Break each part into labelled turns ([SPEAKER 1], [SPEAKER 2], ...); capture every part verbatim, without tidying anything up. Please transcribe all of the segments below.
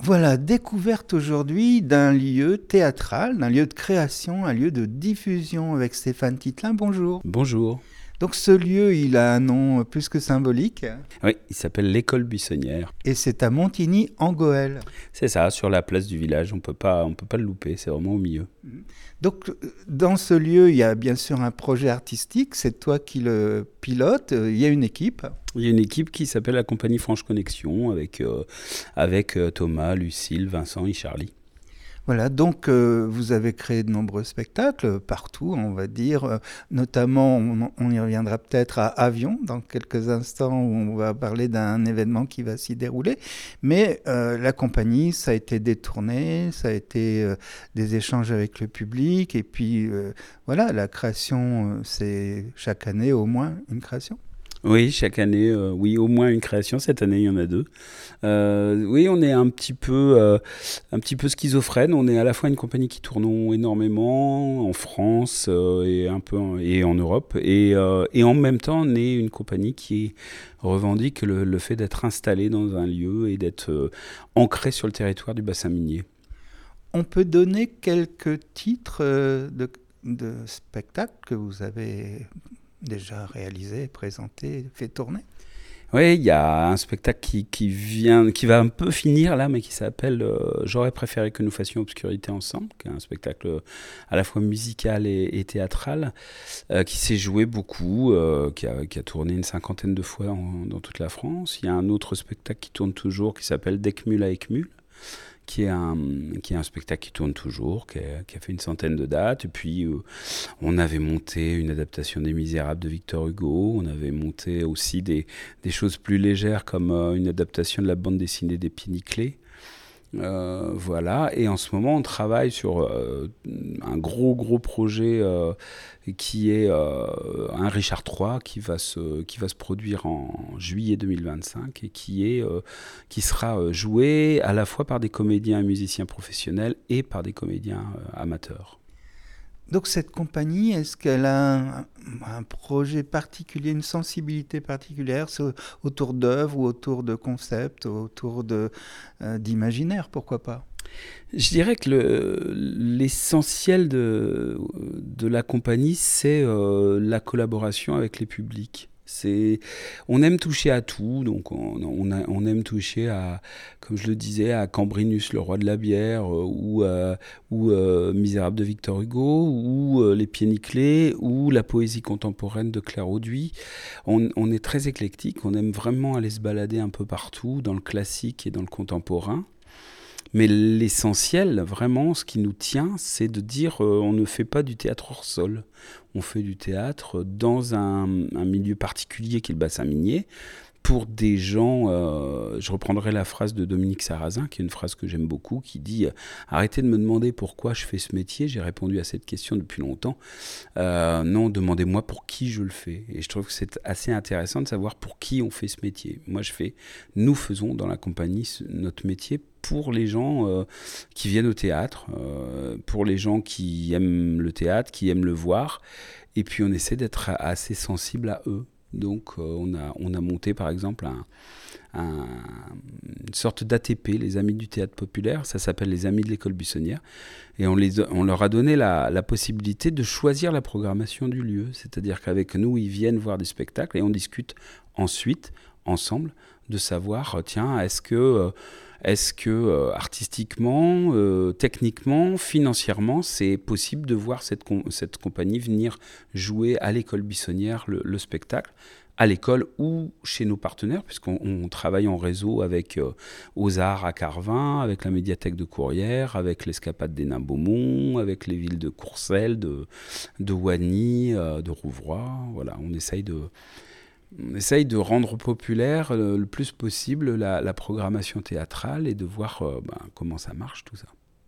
[SPEAKER 1] Voilà, découverte aujourd'hui d'un lieu théâtral, d'un lieu de création, un lieu de diffusion avec Stéphane Tittelin. Bonjour.
[SPEAKER 2] Bonjour.
[SPEAKER 1] Donc ce lieu, il a un nom plus que symbolique.
[SPEAKER 2] Oui, il s'appelle l'École Buissonnière.
[SPEAKER 1] Et c'est à Montigny, en Goële.
[SPEAKER 2] C'est ça, sur la place du village, on peut pas, on peut pas le louper, c'est vraiment au milieu.
[SPEAKER 1] Donc dans ce lieu, il y a bien sûr un projet artistique, c'est toi qui le pilote, il y a une équipe.
[SPEAKER 2] Il y a une équipe qui s'appelle la Compagnie Franche Connexion, avec, euh, avec euh, Thomas, Lucille, Vincent et Charlie.
[SPEAKER 1] Voilà, donc euh, vous avez créé de nombreux spectacles partout, on va dire, euh, notamment, on, on y reviendra peut-être à Avion dans quelques instants où on va parler d'un événement qui va s'y dérouler, mais euh, la compagnie, ça a été détourné, ça a été euh, des échanges avec le public, et puis euh, voilà, la création, euh, c'est chaque année au moins une création.
[SPEAKER 2] Oui, chaque année, euh, oui, au moins une création. Cette année, il y en a deux. Euh, oui, on est un petit peu, euh, un petit peu schizophrène. On est à la fois une compagnie qui tourne énormément en France euh, et un peu en, et en Europe, et, euh, et en même temps, on est une compagnie qui revendique le, le fait d'être installée dans un lieu et d'être euh, ancrée sur le territoire du bassin minier.
[SPEAKER 1] On peut donner quelques titres euh, de, de spectacles que vous avez déjà réalisé, présenté, fait tourner?
[SPEAKER 2] Oui, il y a un spectacle qui, qui, vient, qui va un peu finir là, mais qui s'appelle euh, « J'aurais préféré que nous fassions Obscurité ensemble », qui est un spectacle à la fois musical et, et théâtral, euh, qui s'est joué beaucoup, euh, qui, a, qui a tourné une cinquantaine de fois en, dans toute la France. Il y a un autre spectacle qui tourne toujours, qui s'appelle « D'Ecmul à Ecmul », qui est, un, qui est un spectacle qui tourne toujours, qui a, qui a fait une centaine de dates. Et puis, euh, on avait monté une adaptation des Misérables de Victor Hugo. On avait monté aussi des, des choses plus légères, comme euh, une adaptation de la bande dessinée des Pieds Nickelés. Euh, voilà, et en ce moment on travaille sur euh, un gros gros projet euh, qui est euh, un Richard trois qui va se qui va se produire en juillet deux mille vingt-cinq et qui est euh, qui sera joué à la fois par des comédiens et musiciens professionnels et par des comédiens euh, amateurs.
[SPEAKER 1] Donc cette compagnie, est-ce qu'elle a un, un projet particulier, une sensibilité particulière autour d'œuvres ou autour de concepts, autour de, euh, d'imaginaire, pourquoi pas?
[SPEAKER 2] Je dirais que le, l'essentiel de, de la compagnie, c'est euh, la collaboration avec les publics. C'est, on aime toucher à tout, donc on, on, a, on aime toucher à, comme je le disais, à Cambrinus, le roi de la bière, euh, ou, euh, ou euh, Misérable de Victor Hugo, ou euh, Les Pieds Nickelés, ou la poésie contemporaine de Claire Auduit. On, on est très éclectique, on aime vraiment aller se balader un peu partout, dans le classique et dans le contemporain. Mais l'essentiel, vraiment, ce qui nous tient, c'est de dire euh, on ne fait pas du théâtre hors sol. On fait du théâtre dans un, un milieu particulier qui est le bassin minier, pour des gens, euh, je reprendrai la phrase de Dominique Sarrazin, qui est une phrase que j'aime beaucoup, qui dit « Arrêtez de me demander pourquoi je fais ce métier, j'ai répondu à cette question depuis longtemps. Euh, non, demandez-moi pour qui je le fais. » Et je trouve que c'est assez intéressant de savoir pour qui on fait ce métier. Moi, je fais, nous faisons dans la compagnie notre métier pour les gens euh, qui viennent au théâtre, euh, pour les gens qui aiment le théâtre, qui aiment le voir, et puis on essaie d'être assez sensible à eux. Donc euh, on, a, on a monté par exemple un, un, une sorte d'A T P, les Amis du Théâtre Populaire, ça s'appelle les Amis de l'École Buissonnière, et on, les, on leur a donné la, la possibilité de choisir la programmation du lieu, c'est-à-dire qu'avec nous ils viennent voir des spectacles et on discute ensuite, ensemble, de savoir, tiens, est-ce que... Euh, Est-ce que euh, artistiquement, euh, techniquement, financièrement, c'est possible de voir cette, com- cette compagnie venir jouer à l'École Buissonnière le, le spectacle, à l'école ou chez nos partenaires, puisqu'on on travaille en réseau avec euh, Aux Arts à Carvin, avec la médiathèque de Courrières, avec l'Escapade des Nains Beaumont, avec les villes de Courcelles, de, de Wany, euh, de Rouvroy. Voilà, on essaye de... On essaye de rendre populaire le, le plus possible la, la programmation théâtrale et de voir euh, ben, comment ça marche tout ça.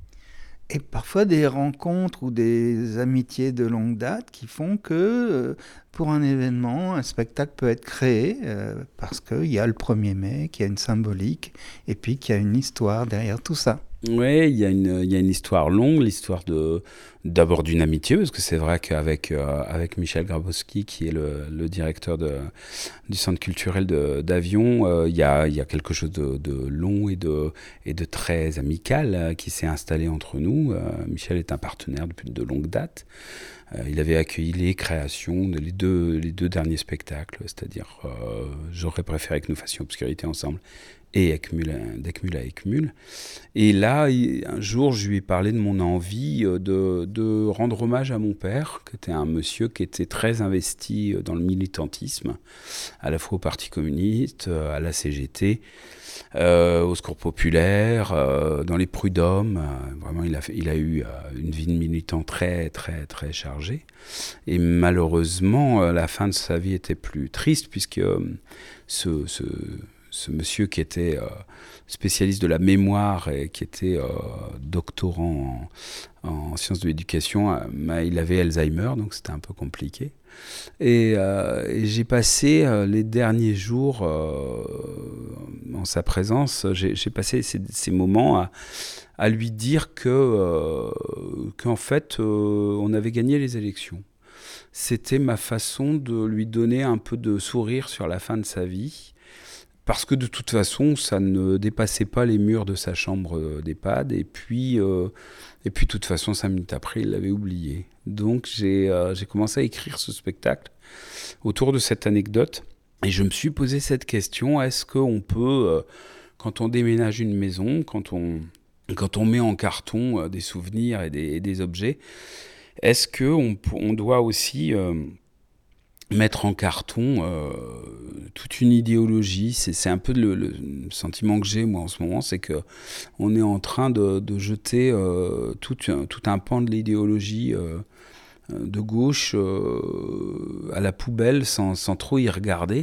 [SPEAKER 1] Et parfois des rencontres ou des amitiés de longue date qui font que euh, pour un événement, un spectacle peut être créé euh, parce qu'il y a le premier mai, qu'il y a une symbolique et puis qu'il y a une histoire derrière tout ça.
[SPEAKER 2] Oui, il y a une, il y a une histoire longue, l'histoire de, d'abord d'une amitié, parce que c'est vrai qu'avec euh, avec Michel Grabowski, qui est le, le directeur de, du centre culturel de, d'Avion, euh, il y a, il y a quelque chose de, de long et de, et de très amical euh, qui s'est installé entre nous. Euh, Michel est un partenaire depuis de longue date. Euh, il avait accueilli les créations, de, les, deux, les deux derniers spectacles, c'est-à-dire euh, J'aurais préféré que nous fassions Obscurité ensemble et d'Ecmul à Ecmul. Et là, un jour, je lui ai parlé de mon envie de, de rendre hommage à mon père, qui était un monsieur qui était très investi dans le militantisme, à la fois au Parti communiste, à la C G T, euh, au Secours populaire, euh, dans les prud'hommes. Euh, vraiment, il a, fait, il a eu euh, une vie de militant très, très, très chargée. Et malheureusement, euh, la fin de sa vie était plus triste, puisque euh, ce... ce ce monsieur qui était euh, spécialiste de la mémoire et qui était euh, doctorant en, en sciences de l'éducation, euh, il avait Alzheimer, donc c'était un peu compliqué. Et, euh, et j'ai passé euh, les derniers jours euh, en sa présence, j'ai, j'ai passé ces, ces moments à, à lui dire que, euh, qu'en fait, euh, on avait gagné les élections. C'était ma façon de lui donner un peu de sourire sur la fin de sa vie. Parce que de toute façon, ça ne dépassait pas les murs de sa chambre d'EHPAD. Et puis, euh, et puis de toute façon, cinq minutes après, il l'avait oublié. Donc, j'ai, euh, j'ai commencé à écrire ce spectacle autour de cette anecdote. Et je me suis posé cette question, est-ce qu'on peut, euh, quand on déménage une maison, quand on, quand on met en carton euh, des souvenirs et des, et des objets, est-ce qu'on on doit aussi... Euh, mettre en carton euh, toute une idéologie, c'est, c'est un peu le, le sentiment que j'ai moi en ce moment, c'est que on est en train de, de jeter euh, tout, tout un pan de l'idéologie euh, de gauche euh, à la poubelle sans, sans trop y regarder.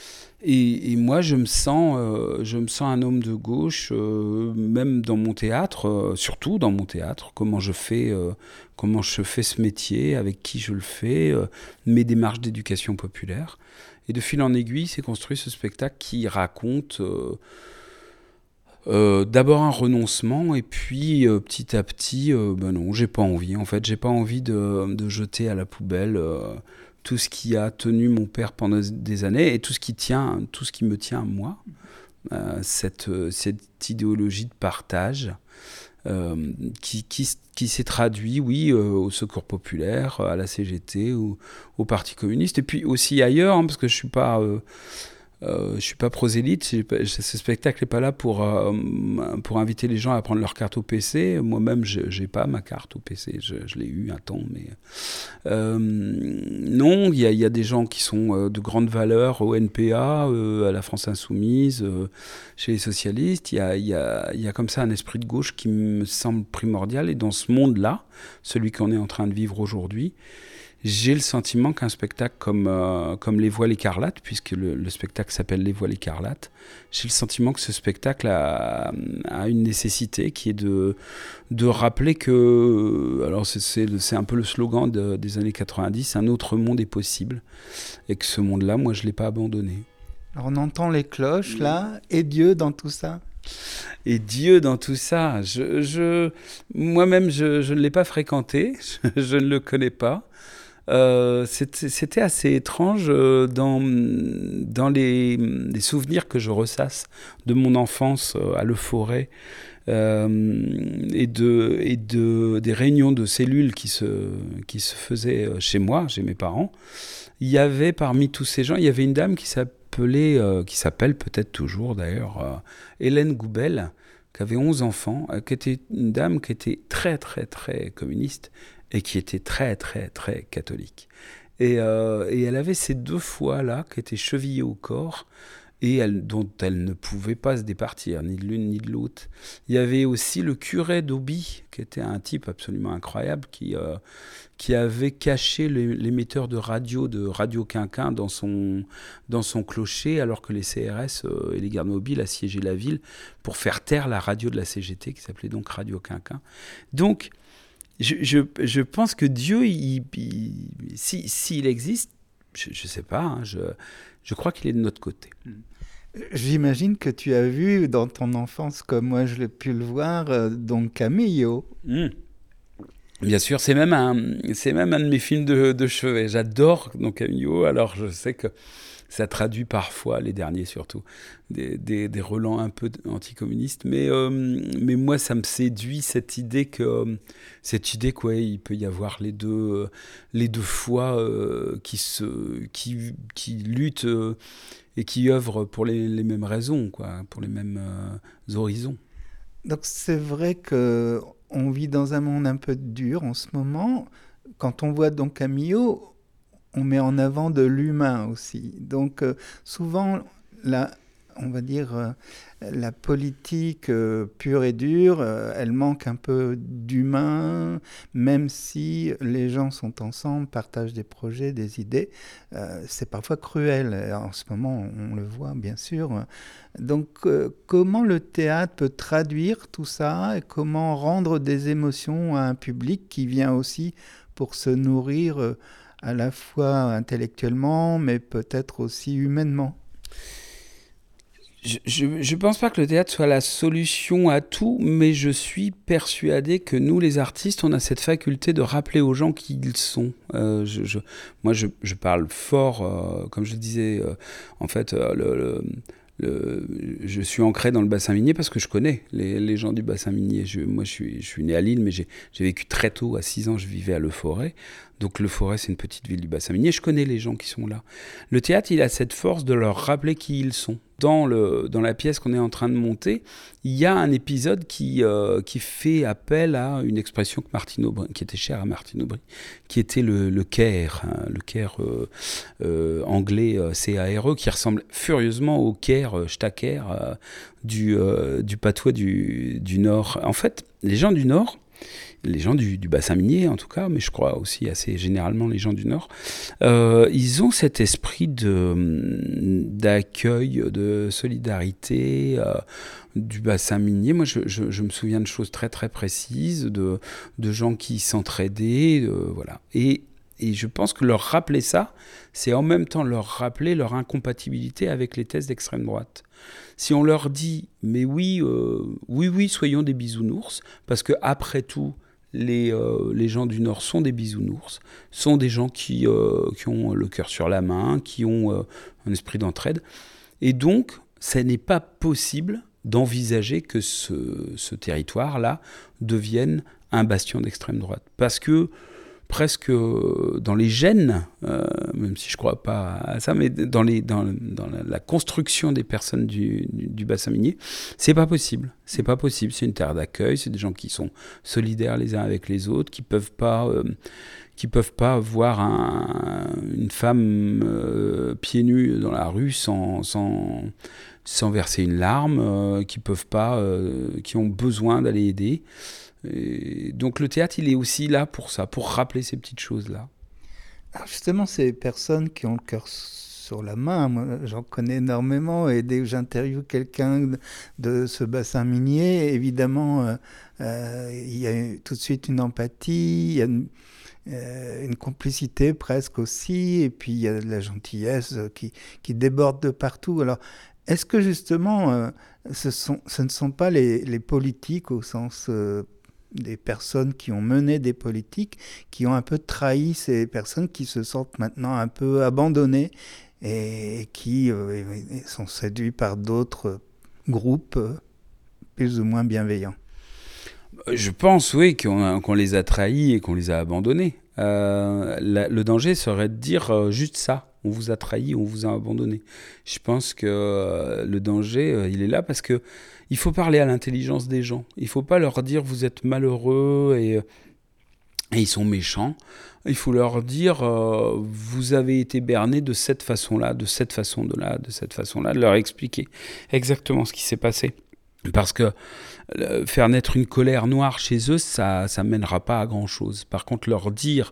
[SPEAKER 2] Et, et moi, je me sens, euh, je me sens un homme de gauche, euh, même dans mon théâtre, euh, surtout dans mon théâtre. Comment je fais, euh, comment je fais ce métier, avec qui je le fais, euh, mes démarches d'éducation populaire. Et de fil en aiguille, s'est construit ce spectacle qui raconte euh, euh, d'abord un renoncement, et puis euh, petit à petit, euh, ben non, j'ai pas envie. En fait, j'ai pas envie de, de jeter à la poubelle. Euh, tout ce qui a tenu mon père pendant des années et tout ce qui tient, tout ce qui me tient à moi, euh, cette, cette idéologie de partage euh, qui, qui, qui s'est traduit, oui, euh, au Secours populaire, à la C G T, ou au Parti communiste, et puis aussi ailleurs, hein, parce que je suis pas... Euh, Euh, je ne suis pas prosélyte, ce spectacle n'est pas là pour, euh, pour inviter les gens à prendre leur carte au P C. Moi-même, je n'ai pas ma carte au P C, je, je l'ai eu un temps. Mais euh, non, il y, y a des gens qui sont euh, de grande valeur au N P A, euh, à la France Insoumise, euh, chez les socialistes. Il y a, y, a, y a comme ça un esprit de gauche qui me semble primordial. Et dans ce monde-là, celui qu'on est en train de vivre aujourd'hui, j'ai le sentiment qu'un spectacle comme, euh, comme Les Voiles écarlates, puisque le, le spectacle s'appelle Les Voiles écarlates, j'ai le sentiment que ce spectacle a, a une nécessité qui est de, de rappeler que, alors c'est, c'est, c'est un peu le slogan de, des années quatre-vingt-dix, un autre monde est possible, et que ce monde-là, moi, je ne l'ai pas abandonné.
[SPEAKER 1] Alors on entend les cloches là, et Dieu dans tout ça.
[SPEAKER 2] Et Dieu dans tout ça, je, je, moi-même, je, je ne l'ai pas fréquenté, je, je ne le connais pas. Euh, c'était, c'était assez étrange euh, dans, dans les, les souvenirs que je ressasse de mon enfance euh, à Le Forêt euh, et, de, et de, des réunions de cellules qui se, qui se faisaient chez moi, chez mes parents. Il y avait parmi tous ces gens, il y avait une dame qui s'appelait, euh, qui s'appelle peut-être toujours d'ailleurs, euh, Hélène Goubel, qui avait onze enfants, euh, qui était une dame qui était très très très communiste, et qui était très, très, très catholique. Et, euh, et elle avait ces deux foi-là qui étaient chevillées au corps et elle, dont elle ne pouvait pas se départir, ni de l'une ni de l'autre. Il y avait aussi le curé d'Auby, qui était un type absolument incroyable, qui, euh, qui avait caché l'émetteur de radio de Radio Quinquin dans son, dans son clocher, alors que les C R S euh, et les gardes mobiles assiégeaient la ville pour faire taire la radio de la C G T, qui s'appelait donc Radio Quinquin. Donc, Je, je, je pense que Dieu, il, il, si, s'il existe, je ne sais pas, hein, je, je crois qu'il est de notre côté.
[SPEAKER 1] J'imagine que tu as vu dans ton enfance, comme moi je l'ai pu le voir, euh, Don Camillo.
[SPEAKER 2] Mmh. Bien sûr, c'est même un, c'est même un de mes films de, de chevet. J'adore Don Camillo, alors je sais que ça traduit parfois, les derniers surtout, des, des, des relents un peu anticommunistes. Mais, euh, mais moi, ça me séduit cette idée que, cette idée quoi, il peut y avoir les deux, les deux foi euh, qui, se, qui, qui luttent euh, et qui œuvrent pour les, les mêmes raisons, quoi, pour les mêmes euh, horizons.
[SPEAKER 1] Donc c'est vrai que on vit dans un monde un peu dur en ce moment. Quand on voit Don Camillo, on met en avant de l'humain aussi. Donc euh, souvent, la, on va dire, euh, la politique euh, pure et dure, euh, elle manque un peu d'humain, même si les gens sont ensemble, partagent des projets, des idées. Euh, c'est parfois cruel. En ce moment, on le voit, bien sûr. Donc, euh, comment le théâtre peut traduire tout ça et comment rendre des émotions à un public qui vient aussi pour se nourrir euh, à la fois intellectuellement, mais peut-être aussi humainement.
[SPEAKER 2] Je ne pense pas que le théâtre soit la solution à tout, mais je suis persuadé que nous, les artistes, on a cette faculté de rappeler aux gens qui ils sont. Euh, je, je, moi, je, je parle fort, euh, comme je le disais, euh, en fait, euh, le, le, le, je suis ancré dans le bassin minier parce que je connais les, les gens du bassin minier. Je, moi, je suis, je suis né à Lille, mais j'ai vécu très tôt, à six ans, je vivais à Le Forêt. Donc Le Forêt, c'est une petite ville du bassin minier. Je connais les gens qui sont là. Le théâtre, il a cette force de leur rappeler qui ils sont. Dans, le, dans la pièce qu'on est en train de monter, il y a un épisode qui, euh, qui fait appel à une expression que Martine Aubry, qui était chère à Martine Aubry, qui était le, le care, hein, le care euh, euh, anglais euh, C A R E, qui ressemble furieusement au care euh, Stacker euh, du, euh, du patois du, du Nord. En fait, les gens du Nord, les gens du, du bassin minier en tout cas, mais je crois aussi assez généralement les gens du Nord, euh, ils ont cet esprit d'accueil, de solidarité euh, du bassin minier. Moi, je, je, je me souviens de choses très très précises, de, de gens qui s'entraidaient, voilà. Et, et je pense que leur rappeler ça, c'est en même temps leur rappeler leur incompatibilité avec les thèses d'extrême droite. Si on leur dit, mais oui, euh, oui, oui, soyons des bisounours, parce que après tout, Les, euh, les gens du Nord sont des bisounours, sont des gens qui, euh, qui ont le cœur sur la main, qui ont euh, un esprit d'entraide. Et donc, ça n'est pas possible d'envisager que ce, ce territoire-là devienne un bastion d'extrême droite. Parce que presque dans les gènes, euh, même si je ne crois pas à ça, mais dans, les, dans, dans la, la construction des personnes du, du, du bassin minier, c'est pas possible. C'est pas possible. C'est une terre d'accueil. C'est des gens qui sont solidaires les uns avec les autres, qui peuvent pas, euh, qui peuvent pas voir un, une femme euh, pieds nus dans la rue sans, sans, sans verser une larme, euh, qui peuvent pas, euh, qui ont besoin d'aller aider. Et donc le théâtre, il est aussi là pour ça, pour rappeler ces petites choses-là.
[SPEAKER 1] Alors justement, ces personnes qui ont le cœur sur la main, moi j'en connais énormément, et dès que j'interviewe quelqu'un de ce bassin minier, évidemment, euh, euh, il y a tout de suite une empathie, il y a une, euh, une complicité presque aussi, et puis il y a de la gentillesse qui, qui déborde de partout. Alors, est-ce que justement, euh, ce, sont, ce ne sont pas les, les politiques au sens... Euh, des personnes qui ont mené des politiques, qui ont un peu trahi ces personnes qui se sentent maintenant un peu abandonnées et qui euh, sont séduites par d'autres groupes plus ou moins bienveillants.
[SPEAKER 2] Je pense, oui, qu'on qu'on les a trahis et qu'on les a abandonnés. Euh, la, le danger serait de dire euh, juste ça. On vous a trahi, on vous a abandonné. Je pense que euh, le danger, euh, il est là parce que il faut parler à l'intelligence des gens. Il ne faut pas leur dire vous êtes malheureux et, et ils sont méchants. Il faut leur dire euh, vous avez été berné de cette façon-là, de cette façon-là, de cette façon-là, de leur expliquer exactement ce qui s'est passé. Parce que euh, faire naître une colère noire chez eux, ça ne mènera pas à grand-chose. Par contre, leur dire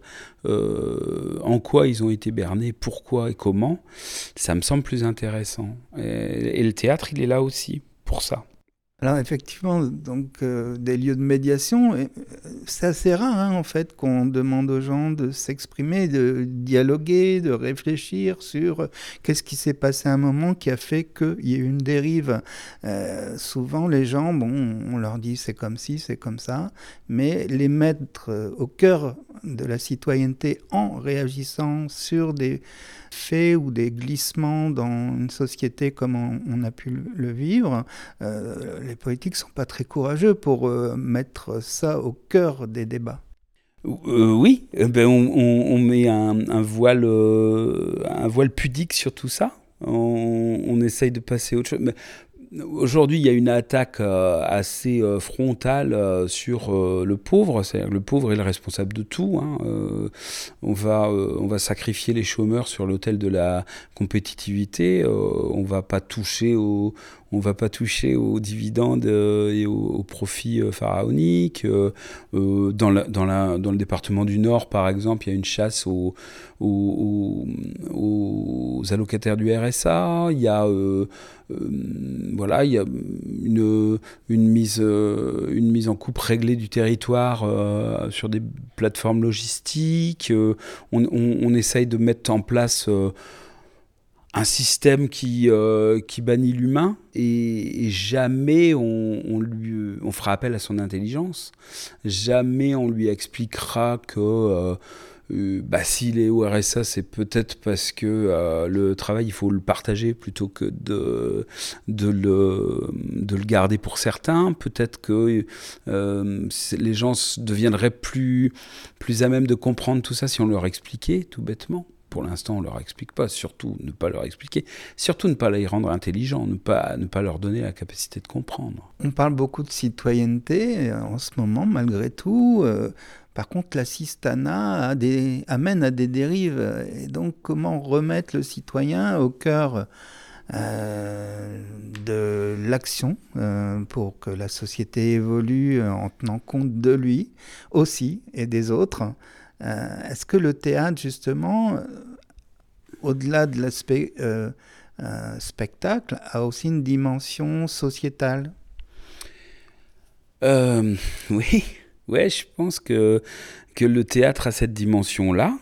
[SPEAKER 2] euh, en quoi ils ont été bernés, pourquoi et comment, ça me semble plus intéressant. Et, et le théâtre, il est là aussi pour ça.
[SPEAKER 1] Alors effectivement, donc euh, des lieux de médiation, euh, c'est assez rare hein, en fait qu'on demande aux gens de s'exprimer, de dialoguer, de réfléchir sur euh, qu'est-ce qui s'est passé à un moment qui a fait qu'il y ait eu une dérive. Euh, souvent les gens, bon, on leur dit c'est comme ci, c'est comme ça, mais les mettre euh, au cœur de la citoyenneté en réagissant sur des faits ou des glissements dans une société comme on, on a pu le, le vivre, euh, les politiques ne sont pas très courageux pour euh, mettre ça au cœur des débats.
[SPEAKER 2] Euh, oui, eh ben on, on, on met un, un, voile, euh, un voile pudique sur tout ça. On, on essaye de passer autre chose. Mais aujourd'hui, il y a une attaque euh, assez euh, frontale euh, sur euh, le pauvre. C'est-à-dire que le pauvre est le responsable de tout. Hein. Euh, on va, euh, on va sacrifier les chômeurs sur l'autel de la compétitivité. Euh, on va pas toucher aux, on va pas toucher aux dividendes euh, et aux, aux profits euh, pharaoniques. Euh, euh, dans, la, dans, la, dans le département du Nord, par exemple, il y a une chasse aux, aux, aux, aux allocataires du R S A. Il y a euh, euh, voilà, il y a une, une, mise, euh, une mise en coupe réglée du territoire euh, sur des plateformes logistiques. Euh, on, on, on essaye de mettre en place euh, un système qui, euh, qui bannit l'humain et, et jamais on, on, lui, on fera appel à son intelligence. Jamais on lui expliquera que euh, euh, bah, s'il est au R S A, c'est peut-être parce que euh, le travail, il faut le partager plutôt que de, de, le, de le garder pour certains. Peut-être que euh, les gens deviendraient plus, plus à même de comprendre tout ça si on leur expliquait, tout bêtement. Pour l'instant, on ne leur explique pas, surtout ne pas leur expliquer, surtout ne pas les rendre intelligents, ne pas, ne pas leur donner la capacité de comprendre.
[SPEAKER 1] On parle beaucoup de citoyenneté en ce moment, malgré tout. Euh, par contre, l'assistanat a des, amène à des dérives. Et donc, comment remettre le citoyen au cœur euh, de l'action euh, pour que la société évolue en tenant compte de lui aussi et des autres? Euh, est-ce que le théâtre, justement, euh, au-delà de l'aspect euh, euh, spectacle, a aussi une dimension sociétale?
[SPEAKER 2] euh, Oui, ouais, je pense que, que le théâtre a cette dimension-là.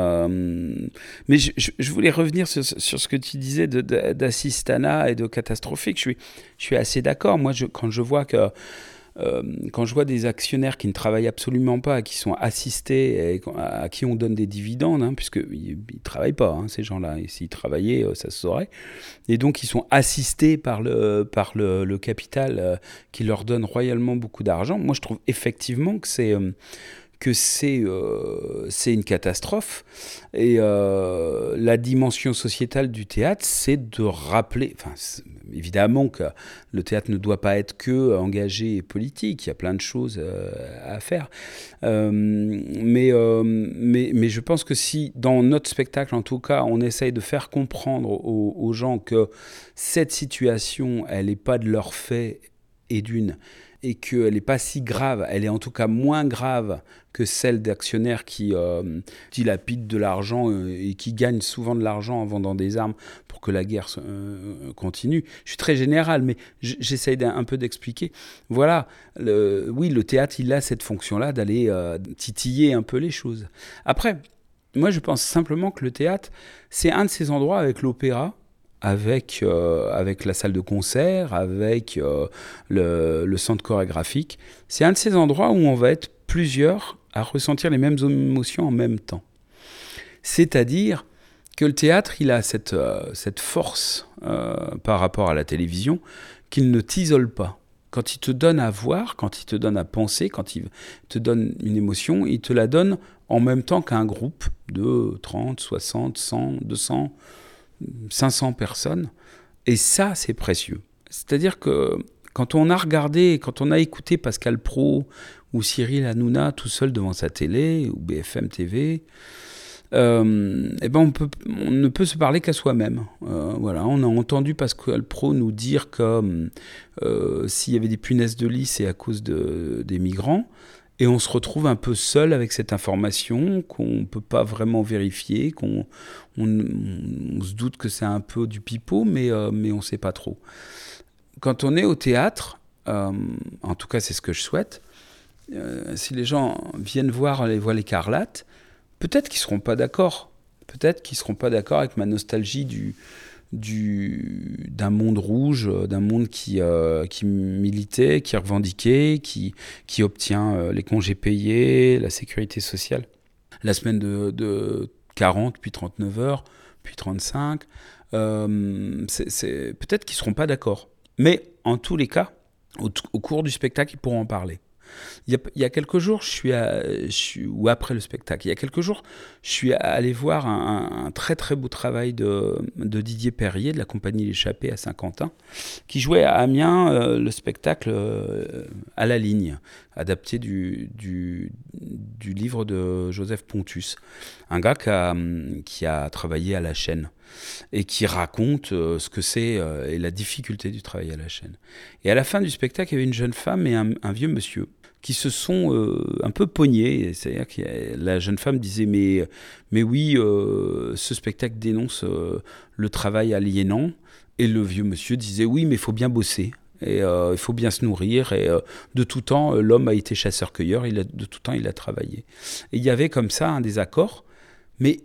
[SPEAKER 2] Euh, mais je, je, je voulais revenir sur, sur ce que tu disais de, de, d'assistanat et de catastrophique. Je suis, je suis assez d'accord. Moi, je, quand je vois que Euh, quand je vois des actionnaires qui ne travaillent absolument pas, qui sont assistés, et à qui on donne des dividendes, hein, puisqu'ils ne travaillent pas, hein, ces gens-là, et s'ils travaillaient, ça se saurait, et donc ils sont assistés par le, par le, le capital euh, qui leur donne royalement beaucoup d'argent. Moi, je trouve effectivement que c'est... Euh, que c'est, euh, c'est une catastrophe. Et euh, la dimension sociétale du théâtre, c'est de rappeler... Enfin, évidemment que le théâtre ne doit pas être que engagé et politique. Il y a plein de choses euh, à faire. Euh, mais, euh, mais, mais je pense que si, dans notre spectacle, en tout cas, on essaye de faire comprendre aux, aux gens que cette situation, elle n'est pas de leur fait et d'une... et qu'elle n'est pas si grave, elle est en tout cas moins grave que celle d'actionnaires qui euh, dilapident de l'argent euh, et qui gagnent souvent de l'argent en vendant des armes pour que la guerre euh, continue. Je suis très général, mais j'essaye d'un, un peu d'expliquer. Voilà, le, oui, le théâtre, il a cette fonction-là d'aller euh, titiller un peu les choses. Après, moi, je pense simplement que le théâtre, c'est un de ces endroits avec l'opéra, avec, euh, avec la salle de concert, avec euh, le, le centre chorégraphique. C'est un de ces endroits où on va être plusieurs à ressentir les mêmes émotions en même temps. C'est-à-dire que le théâtre, il a cette, euh, cette force euh, par rapport à la télévision qu'il ne t'isole pas. Quand il te donne à voir, quand il te donne à penser, quand il te donne une émotion, il te la donne en même temps qu'un groupe de trente, soixante, cent, deux cents, cinq cents personnes, et ça, c'est précieux. C'est-à-dire que quand on a regardé, quand on a écouté Pascal Praud ou Cyril Hanouna tout seul devant sa télé, ou B F M T V, euh, eh ben on, peut, on ne peut se parler qu'à soi-même. Euh, voilà, on a entendu Pascal Praud nous dire que euh, s'il y avait des punaises de lit, c'est à cause de, des migrants. Et on se retrouve un peu seul avec cette information qu'on ne peut pas vraiment vérifier, qu'on on, on se doute que c'est un peu du pipeau, mais, euh, mais on ne sait pas trop. Quand on est au théâtre, Euh, en tout cas, c'est ce que je souhaite. Euh, si les gens viennent voir les Voiles écarlates, peut-être qu'ils ne seront pas d'accord. Peut-être qu'ils ne seront pas d'accord avec ma nostalgie du, du, d'un monde rouge, d'un monde qui, euh, qui militait, qui revendiquait, qui, qui obtient euh, les congés payés, la sécurité sociale. La semaine de, de quarante, puis trente-neuf heures, puis trente-cinq. Euh, c'est, c'est, peut-être qu'ils ne seront pas d'accord. Mais en tous les cas, au, au cours du spectacle, ils pourront en parler. Il y a, il y a quelques jours, je suis, à, je suis ou après le spectacle, il y a quelques jours, je suis allé voir un, un très très beau travail de, de Didier Perrier de la compagnie L'Échappée à Saint-Quentin, qui jouait à Amiens euh, le spectacle euh, À la ligne, adapté du, du, du livre de Joseph Pontus, un gars qui a, qui a travaillé à la chaîne et qui raconte euh, ce que c'est euh, et la difficulté du travail à la chaîne. Et à la fin du spectacle, il y avait une jeune femme et un, un vieux monsieur qui se sont euh, un peu pognés. C'est-à-dire que la jeune femme disait « Mais, mais oui, euh, ce spectacle dénonce euh, le travail aliénant ». Et le vieux monsieur disait « Oui, mais il faut bien bosser. Et euh, il faut bien se nourrir. Et euh, de tout temps, l'homme a été chasseur-cueilleur. Il a, de tout temps, il a travaillé. » Et il y avait comme ça un désaccord. Mais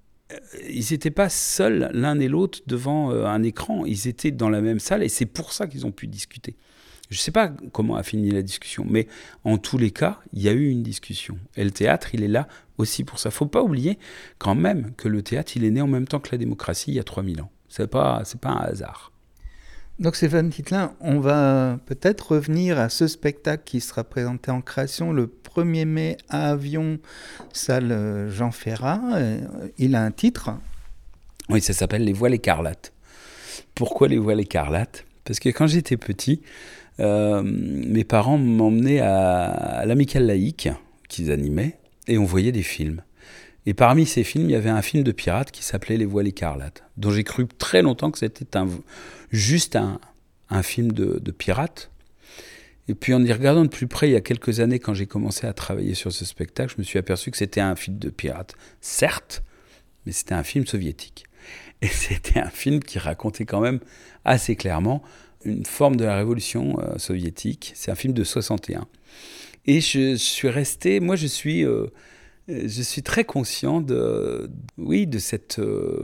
[SPEAKER 2] ils n'étaient pas seuls l'un et l'autre devant euh, un écran. Ils étaient dans la même salle et c'est pour ça qu'ils ont pu discuter. Je ne sais pas comment a fini la discussion, mais en tous les cas, il y a eu une discussion. Et le théâtre, il est là aussi pour ça. Il ne faut pas oublier quand même que le théâtre, il est né en même temps que la démocratie il y a trois mille ans. Ce n'est pas, c'est pas un hasard.
[SPEAKER 1] Donc Stéphane Tittelin, on va peut-être revenir à ce spectacle qui sera présenté en création le premier mai à Avion, salle Jean Ferrat. Il a un titre.
[SPEAKER 2] Oui, ça s'appelle Les Voiles écarlates. Pourquoi Les Voiles écarlates ? Parce que quand j'étais petit, euh, mes parents m'emmenaient à, à l'Amicale laïque qu'ils animaient et on voyait des films. Et parmi ces films, il y avait un film de pirate qui s'appelait Les Voiles écarlates, dont j'ai cru très longtemps que c'était un, juste un, un film de, de pirate. Et puis en y regardant de plus près, il y a quelques années, quand j'ai commencé à travailler sur ce spectacle, je me suis aperçu que c'était un film de pirate, certes, mais c'était un film soviétique. Et c'était un film qui racontait quand même assez clairement une forme de la révolution euh, soviétique. C'est un film de soixante et un. Et je, je suis resté, moi je suis... Euh, Je suis très conscient de, oui, de cette euh,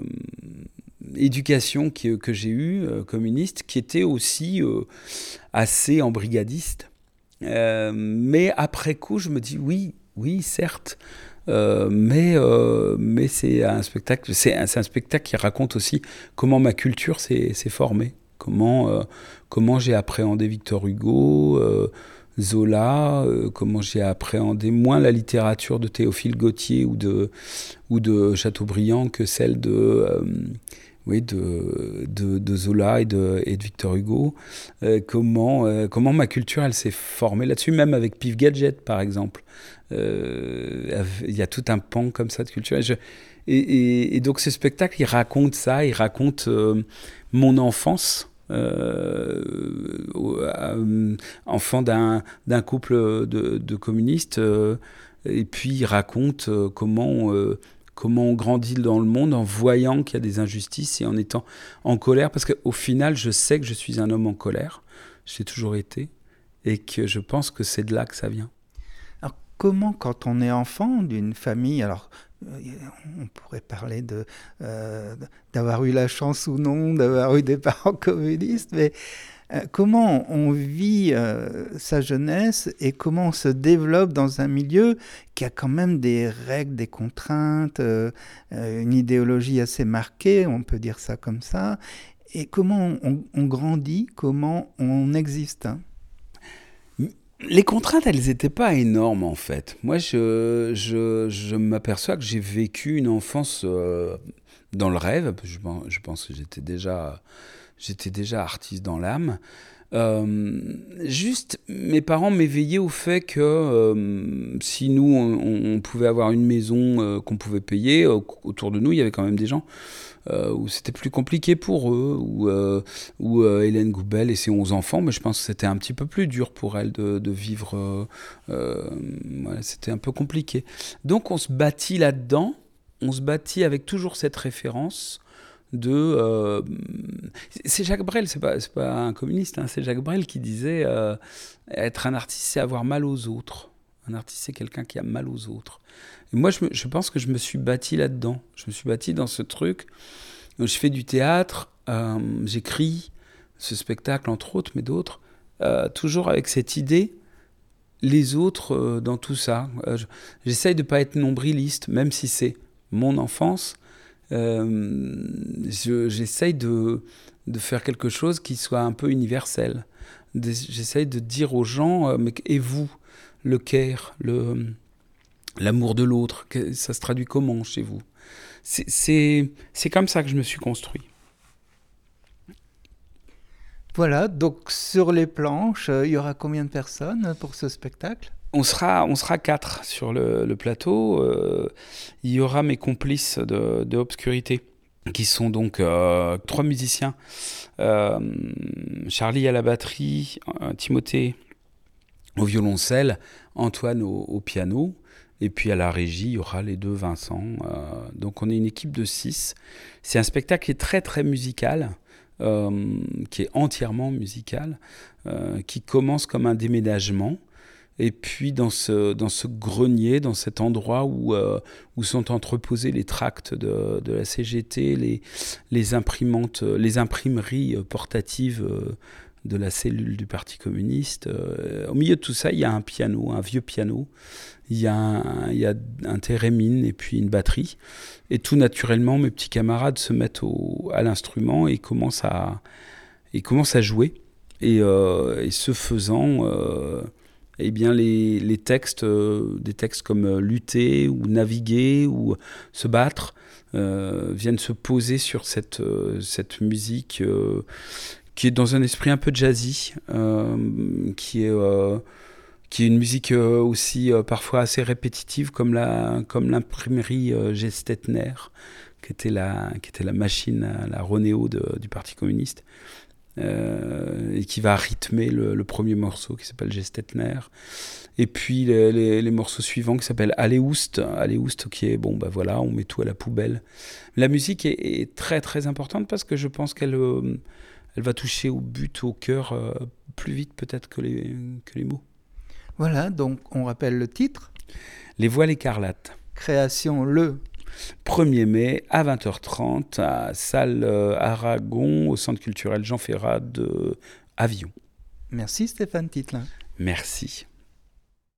[SPEAKER 2] éducation qui, que j'ai eue, euh, communiste, qui était aussi euh, assez embrigadiste. Euh, mais après coup, je me dis oui, oui, certes, euh, mais, euh, mais c'est un spectacle, c'est un, c'est un spectacle qui raconte aussi comment ma culture s'est, s'est formée, comment, euh, comment j'ai appréhendé Victor Hugo, euh, Zola, euh, comment j'ai appréhendé moins la littérature de Théophile Gautier ou de, ou de Chateaubriand que celle de, euh, oui, de, de, de Zola et de, et de Victor Hugo. Euh, comment, euh, comment ma culture elle s'est formée là-dessus, même avec Pif Gadget par exemple. Euh, il y a tout un pan comme ça de culture. Et, je, et, et, et donc ce spectacle, il raconte ça, il raconte euh, mon enfance. Euh, euh, enfant d'un, d'un couple de, de communistes, euh, et puis il raconte euh, comment, euh, comment on grandit dans le monde en voyant qu'il y a des injustices et en étant en colère, parce qu'au final, je sais que je suis un homme en colère, j'ai toujours été, et que je pense que c'est de là que ça vient.
[SPEAKER 1] Alors, comment, quand on est enfant d'une famille, alors on pourrait parler de, euh, d'avoir eu la chance ou non, d'avoir eu des parents communistes, mais euh, comment on vit euh, sa jeunesse et comment on se développe dans un milieu qui a quand même des règles, des contraintes, euh, une idéologie assez marquée, on peut dire ça comme ça, et comment on, on grandit, comment on existe, hein.
[SPEAKER 2] Les contraintes, elles n'étaient pas énormes, en fait. Moi, je, je, je m'aperçois que j'ai vécu une enfance euh, dans le rêve. Je, je pense que j'étais déjà, j'étais déjà artiste dans l'âme. Euh, juste, mes parents m'éveillaient au fait que euh, si nous, on, on pouvait avoir une maison euh, qu'on pouvait payer, euh, autour de nous, il y avait quand même des gens Euh, où c'était plus compliqué pour eux, où, euh, où euh, Hélène Goubel et ses onze enfants, mais je pense que c'était un petit peu plus dur pour elle de, de vivre, euh, euh, ouais, c'était un peu compliqué. Donc on se bâtit là-dedans, on se bâtit avec toujours cette référence de... Euh, c'est Jacques Brel, c'est pas, c'est pas un communiste, hein, c'est Jacques Brel qui disait euh, être un artiste, c'est avoir mal aux autres. Un artiste, c'est quelqu'un qui a mal aux autres. Et moi, je, me, je pense que je me suis bâti là-dedans. Je me suis bâti dans ce truc. Donc, je fais du théâtre, euh, j'écris ce spectacle, entre autres, mais d'autres, euh, toujours avec cette idée, les autres euh, dans tout ça. Euh, je, j'essaye de ne pas être nombriliste, même si c'est mon enfance. Euh, je, j'essaye de, de faire quelque chose qui soit un peu universel. De, j'essaye de dire aux gens, euh, mais, et vous, le care, le, l'amour de l'autre, que, ça se traduit comment chez vous ? c'est, c'est, c'est comme ça que je me suis construit.
[SPEAKER 1] Voilà, donc sur les planches, il y aura combien de personnes pour ce spectacle ?
[SPEAKER 2] On sera, on sera quatre sur le, le plateau. Euh, il y aura mes complices de, de Obscurité, qui sont donc euh, trois musiciens. Euh, Charlie à la batterie, euh, Timothée au violoncelle, Antoine au, au piano. Et puis à la régie, il y aura les deux Vincent. Euh, donc on est une équipe de six. C'est un spectacle qui est très très musical. Euh, qui est entièrement musical, euh, qui commence comme un déménagement. Et puis dans ce, dans ce grenier, dans cet endroit où, euh, où sont entreposés les tracts de, de la C G T, les, les imprimantes, les imprimeries portatives de la cellule du Parti communiste, euh, au milieu de tout ça, il y a un piano, un vieux piano. Il y a un, il y a un thérémine et puis une batterie. Et tout naturellement, mes petits camarades se mettent au, à l'instrument et commencent à, et commencent à jouer. Et, euh, et ce faisant, euh, eh bien les, les textes, euh, des textes comme euh, lutter ou naviguer ou se battre, euh, viennent se poser sur cette, euh, cette musique euh, qui est dans un esprit un peu jazzy, euh, qui est... Euh, qui est une musique euh, aussi euh, parfois assez répétitive, comme, la, comme l'imprimerie euh, Gestetner, qui était la, qui était la machine, la Ronéo de, du Parti communiste, euh, et qui va rythmer le, le premier morceau qui s'appelle Gestetner. Et puis les, les, les morceaux suivants qui s'appellent Aléoust, Aléoust qui est, bon, bah voilà, on met tout à la poubelle. La musique est, est très très importante parce que je pense qu'elle euh, elle va toucher au but, au cœur, euh, plus vite peut-être que les, que les mots.
[SPEAKER 1] Voilà, donc on rappelle le titre.
[SPEAKER 2] Les Voiles écarlates.
[SPEAKER 1] Création le
[SPEAKER 2] premier mai à vingt heures trente à Salle Aragon, au Centre culturel Jean Ferrat de Avion.
[SPEAKER 1] Merci Stéphane Tittelin.
[SPEAKER 2] Merci.